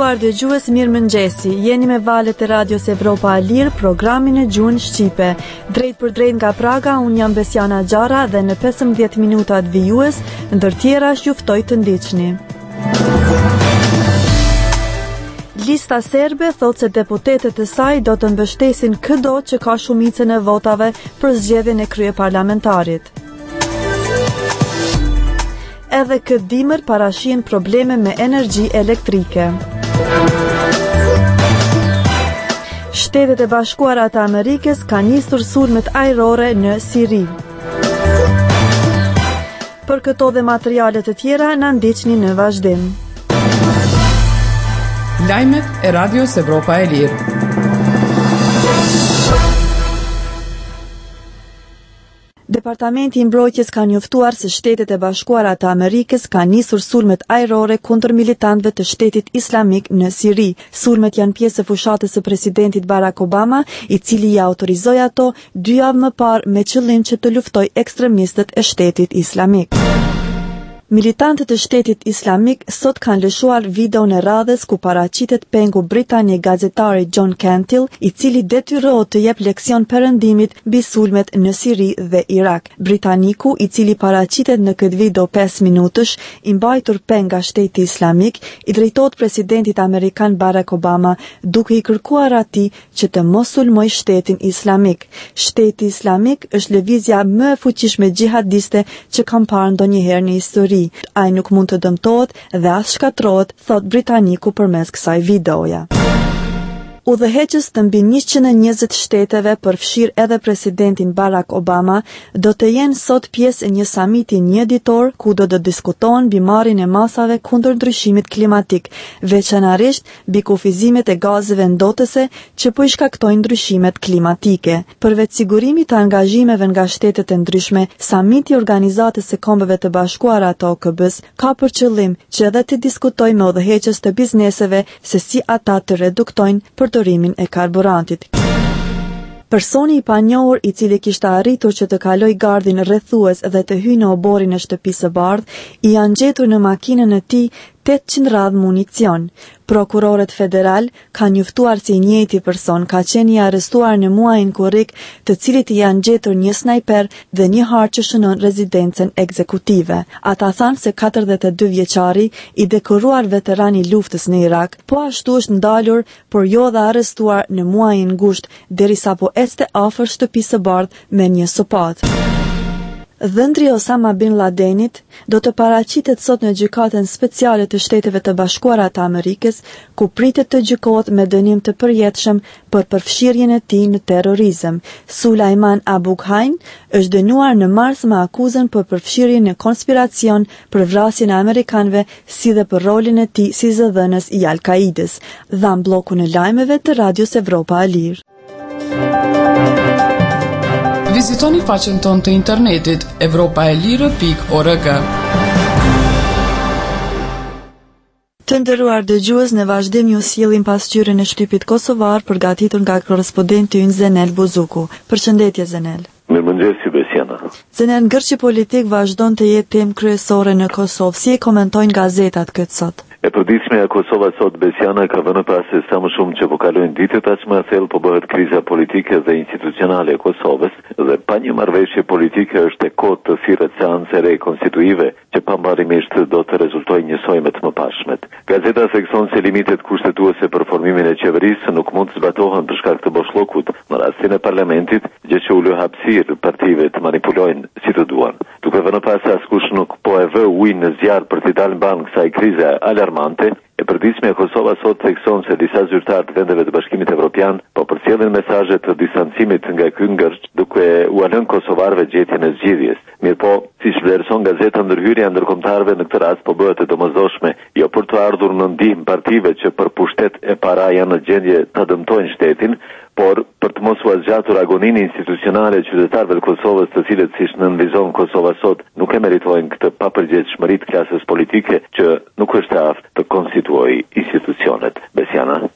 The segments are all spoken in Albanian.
nderuar dëgjues, mirëmëngjesi. Jeni me valët e Radios Evropa e Lirë, programin e gjuhën shqipe. Drejt për drejt nga Praga, unë jam Besiana Gjara dhe në 15 minutat vijues, ndër tjera ju ftoj të ndiqni. Lista serbe thot se deputetet e saj do të mbështesin çdo që ka shumicën e votave për zgjedhjen e kryeparlamentarit. Edhe këtë dimër parashihen probleme me energji elektrike. Shtetet e Bashkuara të Amerikës kanë nisur sulmet ajrore në Siri. Për këto dhe materiale të tjera na ndiqni në vazhdim. Lajmet e Radios Evropa e Lirë. Departamenti i Mbrojtjes ka njoftuar se Shtetet e Bashkuara të Amerikës kanë nisur sulmet ajrore kundër militantëve të Shtetit Islamik në Siri. Sulmet janë pjesë e fushatës së presidentit Barack Obama, i cili i autorizoi ato 2 javë më parë me qëllim që të luftojë ekstremistët e Shtetit Islamik. Militantët e Shtetit Islamik sot kanë lëshuar videon e radhës ku paraqitet pengu britanik gazetari John Cantil, i cili detyrohet të jep leksion perëndimit mbi sulmet në Siri dhe Irak. Britaniku, i cili paraqitet në këtë video 5 minutësh, i mbajtur peng nga Shteti Islamik, i drejtohet presidentit amerikan Barack Obama, duke i kërkuar atij që të mos sulmoj Shtetin Islamik. Shteti Islamik është lëvizja më e fuqishme xhihadiste që kam parë ndonjëherë në histori. Ai nuk mund të dëmtohet dhe as shkatrohet, thot britaniku përmes kësaj videoja. Udhëheqës të mbi 120 shteteve, përfshir edhe presidentin Barack Obama, do të jenë sot pjesë e një samiti njëditor ku do të diskutohen mbi marrjen e masave kundër ndryshimit klimatik, veçanërisht mbi kufizimet e gazeve ndotëse që po i shkaktojnë ndryshimet klimatike. Përveç sigurimit të angazhimeve nga shtetet e ndryshme, samiti i Organizatës së Kombeve të Bashkuara të OKB-s ka për qëllim që edhe të diskutojë me udhëheqës të bizneseve se si ata të reduktojnë përdorimin e karburantit. Personi i panjohur, i cili kishte arritur që të kaloj gardhin rrethues dhe të hyjë në oborin e shtëpisë së bardhë, i janë gjetur në makinën e tij 800 radhë municion. Prokurorët federal kanë njoftuar se i njëjti person ka qenë i arrestuar në muajin korrik, të cilit i janë gjetur një snajper dhe një harë që shënon rezidencën ekzekutive. Ata thanë se 42 vjeçari, i dekoruar veteran i luftës në Irak, po ashtu është ndalur, por jo dhe arrestuar në muajin gusht, derisa po ecte afër shtëpisë së bardhë me një sopatë. Dhëndri Osama Bin Ladenit do të paraqitet sot në gjykatën speciale të Shteteve të Bashkuara të Amerikës, ku pritet të gjykohet me dënim të përjetshëm për përfshirjen e tij në terrorizëm. Sulaiman Abu Ghraib është dënuar në mars me akuzën për përfshirjen në konspiracion për vrasjen e amerikanëve, si dhe për rolin e tij si zëdhënës i Al-Qaidës. Dhan bllokun e lajmeve të Radios Evropa e Lirë. Vizitoni faqen tonë të internetit evropaelire.org. Të nderuar dëgjues, në vazhdim ju sjellim pasqyrën e shtypit kosovar përgatitur nga korrespondenti ynë Zenel Buzuku. Përshëndetje Zenel. Mirëmëngjesi Besiana. Zenel, ngërçi politik vazhdon të jetë temë kryesore në Kosovë. Si e komentojnë gazetat këtë sot? E përditshme e Kosova sot, Besiana, ka vënë pas se sa më shumë që po kalojnë ditët, aq më thellë po bëhet kriza politike dhe institucionale e Kosovës, dhe pa një marrëveshje politike është e kohë të thirret seancë re konstituive që pambarimisht do të rezultojnë njësoj me të mëpashmet. Gazeta thekson se limitet kushtetuese për formimin e qeverisë nuk mund të zbatohen për shkak të boshllokut në rastin e parlamentit, gjë që u lë hapësirë partive të manipulojnë si të duan. Duke vënë pas se askush nuk po e vë ujin në zjarr për t'i dalë mban kësaj krize alarmante, e përditshme e Kosova sot thekson se disa zyrtarë të vendeve të Bashkimit Evropian po përcjellin mesazhe të distancimit nga ky ngërç, duke u lënë kosovarëve gjetjen e zgjidhjes. Mirpo, siç vlerëson gazeta, ndërhyrja ndërkombëtarëve në këtë rast po bëhet e domosdoshme, jo për të ardhur në ndihmë partive që për pushtet e para janë në gjendje ta dëmtojnë shtetin, por për të mos u zgjatur agoninë institucionale e qytetarëve të Kosovës, të cilët siç nënvizon Kosova sot nuk e meritojnë këtë papërgjegjshmëri të klasës politike që nuk është aftë të konstituojë institucionet. Besiana.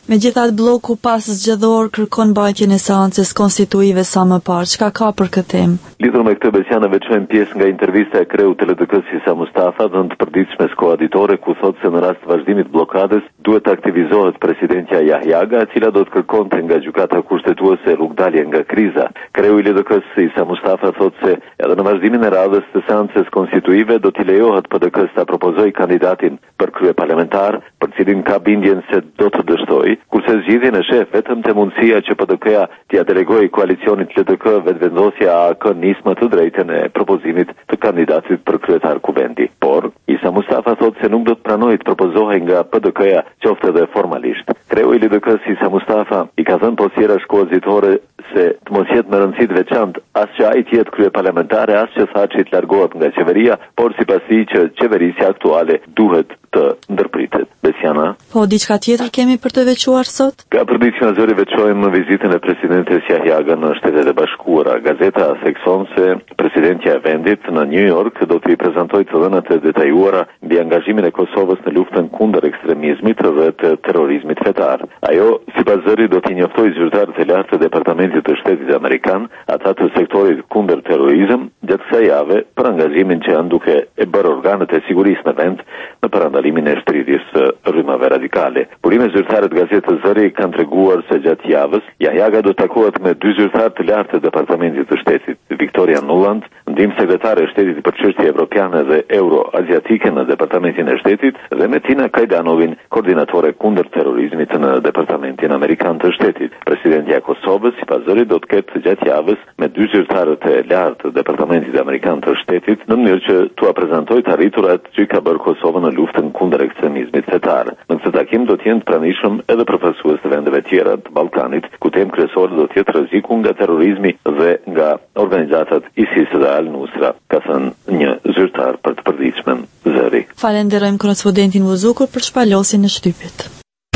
Megjithatë bloku pas zgjedhor kërkon mbajtjen e seancës konstituive sa më parë. Çka ka për këtë temë? Lidhur me këtë Besiana veçojmë pjesë nga intervista e kreut të LDK-s Isa Mustafa dhënë të përditshme koaditore ku thotë se në rast të vazhdimit të bllokadës duhet të aktivizohet presidentja Yahyaga, e cila do të kërkonte nga gjykata kushtetuese rrugdalje nga kriza. Kreu i LDK-s Isa Mustafa thotë se edhe në vazhdimin e radhës të seancës konstituive do t'i lejohet PDK-s ta propozojë kandidatin për kryeparlamentar, për cilin ka bindjen se do të dështojë, kurse zgjidhjen e sheh vetëm te mundësia që PDK-ja t'ia delegojë koalicionit LDK vetvendosja AK nis më të drejtën e propozimit të kandidatit për kryetar kuvendi. Por Isa Mustafa thotë se nuk do të pranojë të propozohej nga PDK-ja qoftë edhe formalisht. Kreu i LDK-s Isa Mustafa i ka thënë posjera shkuazitore se të mos jetë me rëndësi të veçantë as që ai të jetë kryeparlamentare, as që thaçi të largohet nga qeveria, por sipas tij që qeverisja aktuale duhet të ndërpritet. Besiana. Po diçka tjetër kemi për të veçuar sot? Ka përditshme zëri veçojmë vizitën e presidentes Yahyaga në Shtetet e Bashkuara. Gazeta thekson se presidentja e vendit në New York do t'i prezantojë të dhënat e detajuara mbi angazhimin e Kosovës në luftën kundër ekstremizmit dhe të terrorizmit fetar. Ajo, sipas zërit, do t'i njoftojë zyrtarët e lartë të Departamentit të Shtetit Amerikan, ata të sektorit kundër terrorizëm, gjatë kësaj jave për angazhimin që janë duke e bërë organet e sigurisë në vend në parandalimin e shtrirjes së rrymave radikale. Burime zyrtare të gazetës Zëri kanë treguar se gjatë javës Yahyaga do takohet me dy zyrtarë të lartë të Departamentit të Shtetit, Victoria Nuland, ndihmë sekretare e Shtetit për çështje evropiane dhe euroaziatike në Departamentin e Shtetit, dhe me Tina Kajdanovin, koordinatore kundër terrorizmit në Departamentin Amerikan të Shtetit. Presidentja e Kosovës, sipas Zërit, do të ketë gjatë javës me dy zyrtarët e lartë të Departamentit Amerikan të Shtetit në mënyrë që t'ua prezantojë të arriturat që ka bërë Kosova në luftën kundër ekstremizmit fetar. Në këtë takim do të jenë të pranishëm edhe përfaqësues të vendeve tjera të Ballkanit, ku temë kryesore do të jetë rreziku nga terrorizmi dhe nga organizatat ISIS dhe Al-Nusra, ka thënë një zyrtar për të përditshmen Zëri. Falenderojmë korrespondentin Vuzukur për shpalosjen e shtypit.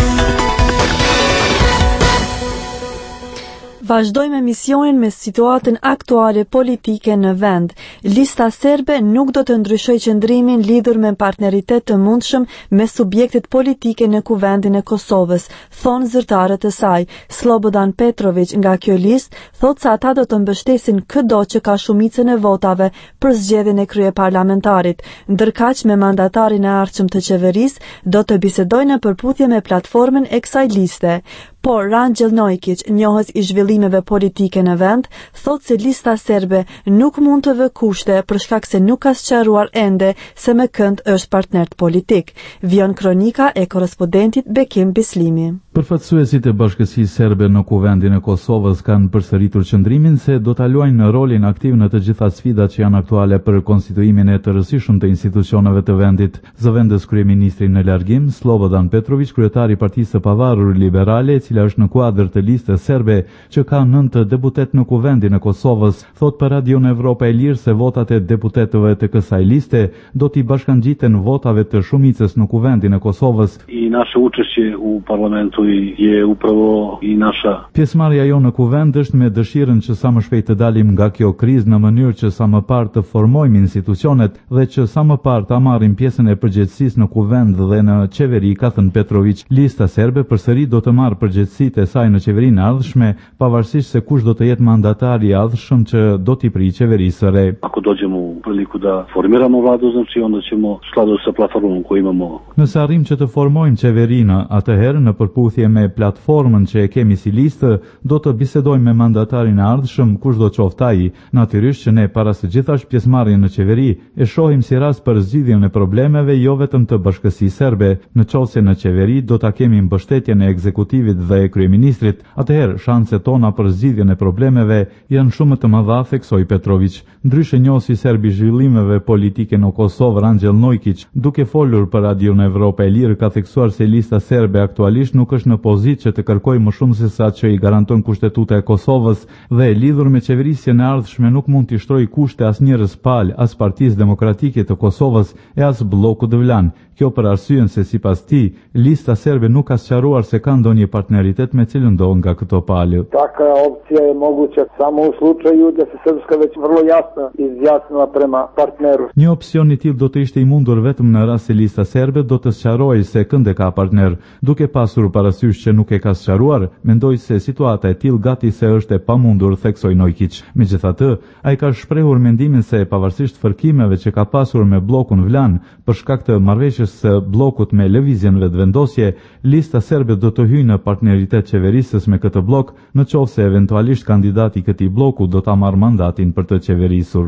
Vazhdojmë emisionin me situatën aktuale politike në vend. Lista serbe nuk do të ndryshojë qëndrimin lidhur me partneritet të mundshëm me subjektet politike në kuvendin e Kosovës, thonë zyrtarët e saj. Slobodan Petrović nga kjo listë thotë se ata do të mbështesin çdo që ka shumicën e votave për zgjedhjen e kryeparlamentarit, ndërkaq me mandatarin e ardhshëm të qeverisë do të bisedojnë në përputhje me platformën e kësaj liste. Por Rangjel Nojkić, njohës i zhvillimeve politike në vend, thotë se lista serbe nuk mund të vë kushte për shkak se nuk ka sqaruar ende se me kënd është partner politik. Vjon kronika e korrespondentit Bekim Bislimi. Përfaqësuesit e Bashkësisë Serbe në kuvendin e Kosovës kanë përsëritur qëndrimin se do ta luajnë rolin aktiv në të gjitha sfidat që janë aktuale për konstituimin e të rëndësishëm të institucioneve të vendit. Zëvendës kryeministri në largim, Slobodan Petrović, kryetari i Partisë së Pavarur Liberale, e cila është në kuadër të listës serbe që ka 9 deputet në kuvendin e Kosovës, thot për Radion Evropa e Lirë se votat e deputetëve të kësaj liste do t'i bashkangjiten votave të shumicës në kuvendin e Kosovës. I naše učešće u parlamentu je upravo i naša. Pjesëmarrja jonë në kuvend është me dëshirën që sa më shpejt të dalim nga kjo krizë në mënyrë që sa më parë të formojmë institucionet dhe që sa më parë të marrim pjesën e përgjegjësisë në kuvend dhe në qeveri, ka thënë Petrović. Lista serbe përsëri do të marrë përgjegjësitë e saj në qeverinë e ardhshme, pavarësisht se kush do të jetë mandatari i ardhshëm që do t'i prijë qeverisë së re. Ako dođemo u priliku da formiramo vladu, znači onda ćemo u skladu sa platformom koju imamo. Nëse arrim që të formojmë qeverinë, atëherë në përputhje me platformën që e kemi si listë, do të bisedojmë me mandatarin e ardhshëm, kushdo qoftë ai. Natyrisht që ne para së gjithash pjesëmarrjen në qeveri e shohim si rast për zgjidhjen e problemeve jo vetëm të Bashkësisë Serbe. Në qoftë se në qeveri do ta kemi mbështetjen e ekzekutivit dhe e kryeministrit, atëherë shanset tona për zgjidhjen e problemeve janë shumë të mëdha, theksoi Petrović. Ndryshe njohësi serb i zhvillimeve politike në Kosovë, Rangjel Nojkić, duke folur për Radion Evropa e Lirë, ka theksuar se lista serbe aktualisht nuk është në pozitë që të kërkojë më shumë se sa që i garanton kushtetuta e Kosovës dhe lidhur me qeverisjen e ardhshme nuk mund t'i shtrojë kushte asnjërs palë, as Partisë Demokratike të Kosovës e as Bllokut Vlan. Kjo për arsyen se sipas tij, lista serbe nuk ka sqaruar se ka ndonjë partner partneritet me cilën do nga këto palë. Takva opcija je moguća samo u slučaju da se Srpska već vrlo jasno izjasnila prema partneru. Një opsion i tillë do të ishte i mundur vetëm në rast se lista serbe do të sqarojë se kënde ka partner. Duke pasur parasysh që nuk e ka sqaruar, mendoj se situata e tillë gati se është e pamundur, theksoi Nojkic. Megjithatë, ai ka shprehur mendimin se pavarësisht fërkimeve që ka pasur me bllokun Vlan për shkak të marrëveshjes së bllokut me lëvizjen vetëvendosje, lista serbe do të hyjë në partneritet qeverisës me këtë bllok, në qoftë se eventualisht kandidati i këtij bloku do ta marrë mandatin për të qeverisur.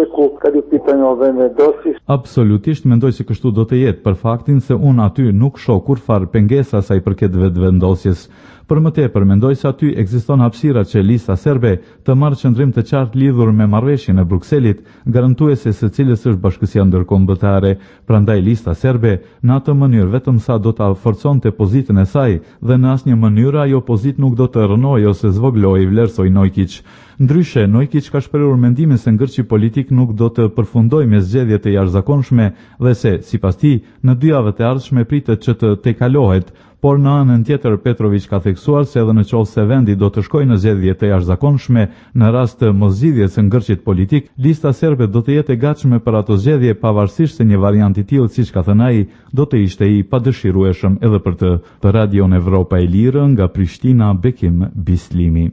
Absolutisht mendoj se kështu do të jetë, për faktin se unë aty nuk shoh kurfar pengesa sa i përket vetëvendosjes. Për më tepër, mendoj se aty ekziston hapësira që lista serbe të marrë qëndrim të qartë lidhur me marrëveshjen e Brukselit, garantuese se cilës është bashkësia ndërkombëtare. Prandaj lista serbe në atë mënyrë vetëm sa do ta forconte pozitën e saj dhe në asnjë mënyrë ajo pozitë nuk do të rënojë ose zvoglojë, vlerësoi Nojkic. Ndryshe, Nojkic ka shprehur mendimin se ngërçi politik nuk do të përfundojë me zgjedhje të jashtëzakonshme dhe se, sipas tij, në 2 javët e ardhshme pritet që të tejkalohet. Por në anën tjetër Petrović ka theksuar se edhe në qoftë se vendi do të shkojë në zgjedhje të jashtëzakonshme, në rast të moszgjidhjes së ngërçit politik, lista serbe do të jetë e gatshme për ato zgjedhje, pavarësisht se një variant i tillë, siç ka thënë ai, do të ishte i padëshirueshëm edhe për të. Për Radion Evropa e Lirë nga Prishtina, Bekim Bislimi.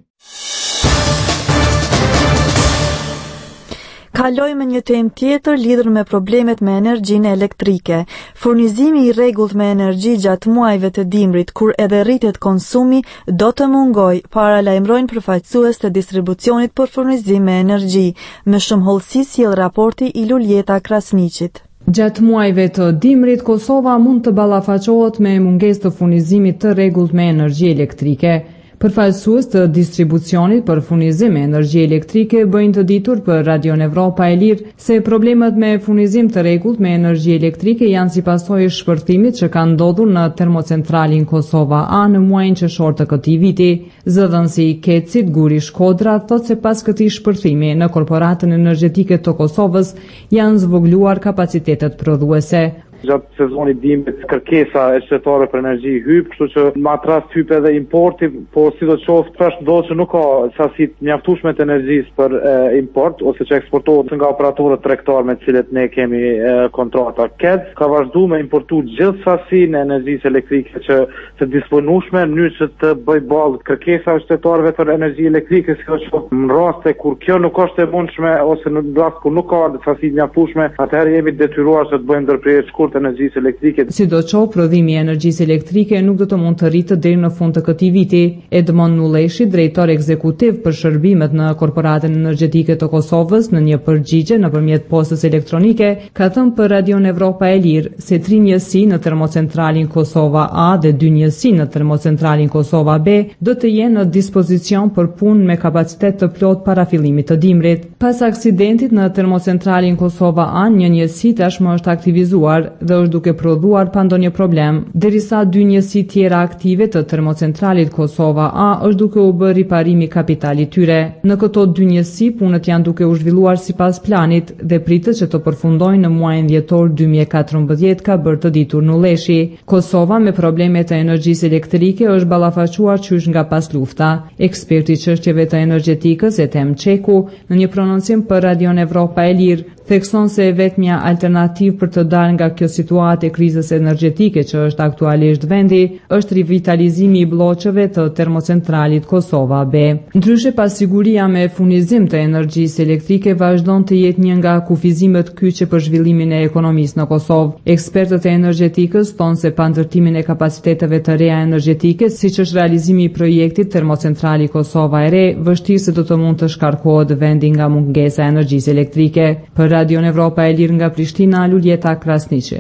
Kalojmë një temë tjetër lidhur me problemet me energjinë elektrike. Furnizimi i rregullt me energji gjatë muajve të dimrit, kur edhe rritet konsumi, do të mungojë, paralajmërojnë përfaqësues të distribucionit për furnizim me energji. Me shumë hollësi sjell raporti i Luljeta Krasniqit. Gjatë muajve të dimrit, Kosova mund të ballafaqohet me mungesë të furnizimit të rregullt me energji elektrike. Përfaqësues të distribucionit për furnizim me energji elektrike bëjnë të ditur për Radion Evropa e Lirë se problemet me furnizim të rregullt me energji elektrike janë si pasojë shpërthimit që ka ndodhur në termocentralin Kosova A në muajin qershor të këtij viti. Zëdhënësi i Kecit, Guri Shkodra, thotë se pas këtij shpërthimi në korporatën energjetike të Kosovës janë zvogluar kapacitetet prodhuese. Gjatë sezonit dimrit kërkesa e qytetarëve për energji hyp, kështu që në atë rast hyp edhe importi, po sidoqoftë tash ndodh që nuk ka sasi të mjaftueshme të energjisë për import ose që eksportohet nga operatorët tregtar me të cilët ne kemi kontrata. KEZ ka vazhduar me importu gjithë sasinë e energjisë elektrike që të disponueshme në mënyrë që të bëj ballë kërkesave qytetarëve për energji elektrike, sidoqoftë në raste kur kjo nuk është e mundshme ose në rast kur nuk ka sasi të mjaftueshme, atëherë jemi detyruar të bëjmë ndërprerje të energjisë elektrike. Sidoqoftë, prodhimi i energjisë elektrike nuk do të mund të rritë deri në fund të këtij viti. Edmond Nulleshi, drejtor ekzekutiv për shërbimet në Korporatën Energjetike të Kosovës, në një përgjigje nëpërmjet postës elektronike, ka thënë për Radion Evropa e Lirë se 3 njësi në termocentralin Kosova A dhe 2 njësi në termocentralin Kosova B do të jenë në dispozicion për punë me kapacitet të plot para fillimit të dimrit. Pas aksidentit në termocentralin Kosova A, një njësi tashmë është aktivizuar dhe është duke prodhuar pa ndonjë problem, derisa 2 njësi tjera aktive të termocentralit Kosova A është duke u bërë riparimi kapitalit tyre. Në këto 2 njësi punët janë duke u zhvilluar sipas planit dhe pritet që të përfundojnë në muajin dhjetor 2014, ka bërë të ditur Nulleshi. Kosova me problemet të energjisë elektrike është ballafaquar qysh nga pas lufta. Eksperti i çështjeve të energjetikës Etem Çeku në një prononcim për Radion Evropa e Lirë thekson se vetmja alternativë për të dalë nga kjo situatë e krizës energjetike që është aktualisht vendi është rivitalizimi i bllokëve të termocentralit Kosova B. Ndryshe, pasiguria me furnizim të energjisë elektrike vazhdon të jetë një nga kufizimet kyçe për zhvillimin e ekonomisë në Kosovë. Ekspertët e energjetikës thonë se pa ndërtimin e kapaciteteve të reja energjetike, siç është realizimi i projektit termocentrali Kosova e Re, vështirë se do të mund të shkarkohet vendi nga mungesa e energjisë elektrike. Për Radion Evropa e Lirë nga Prishtina, Luljeta Krasniqi.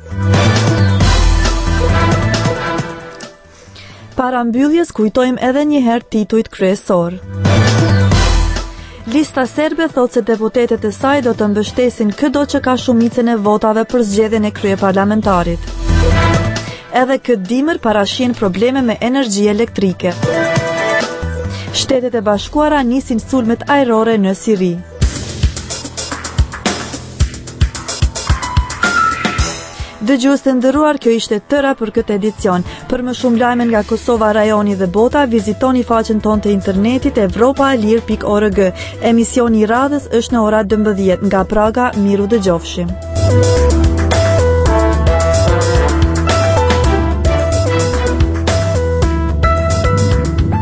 Para mbylljes kujtojmë edhe një herë titujt kryesor. Lista serbe thotë se deputetet e saj do të mbështesin çdo që ka shumicën e votave për zgjedhjen e kryeparlamentarit. Edhe këtë dimër parashin probleme me energji elektrike. Shtetet e Bashkuara nisin sulmet ajrore në Siri. Dëgjues të nderuar, kjo ishte tëra për këtë edicion. Për më shumë lajme nga Kosova, rajoni dhe bota, vizitoni faqen tonë të internetit evropaelir.org. Emisioni i radhës është në ora 12 nga Praga. Miru dëgjofshim.